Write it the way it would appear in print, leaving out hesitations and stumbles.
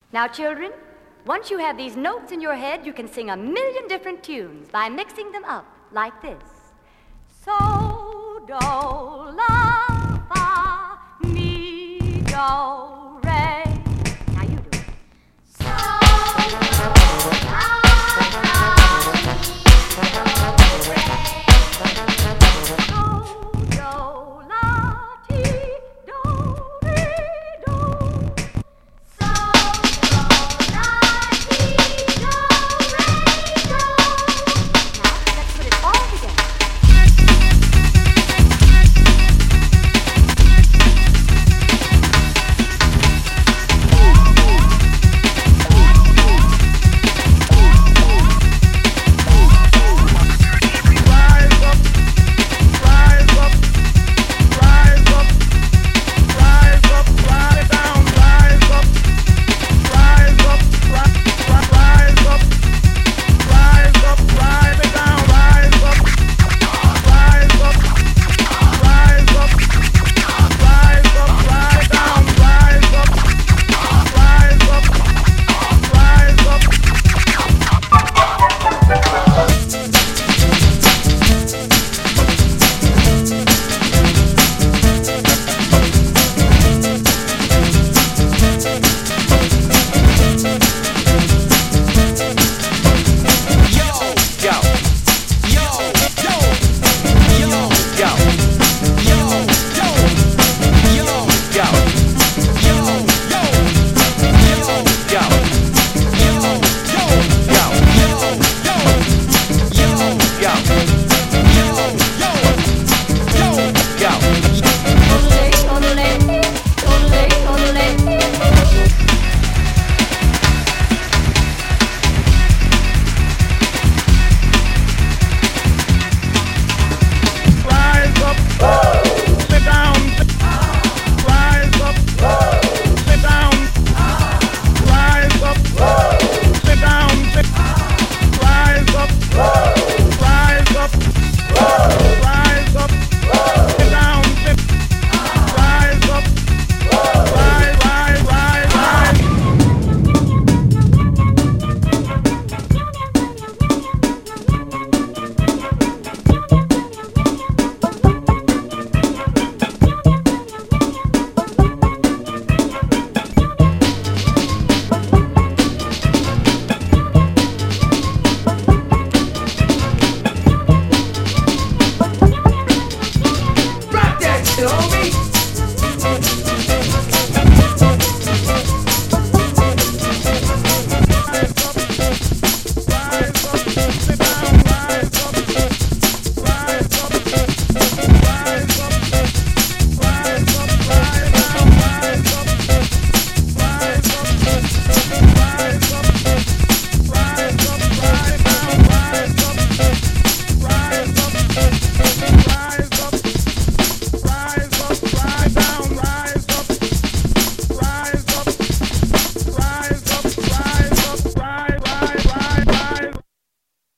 Now, children, once you have these notes in your head, you can sing a million different tunes by mixing them up like this. So, do, la, fa, mi, do, re. Now you do it. So, do, la, fa, mi, do, re. So, do, la, ti, do, re, do. So, do, la, ti, do, re, do. Now, let's put it all together.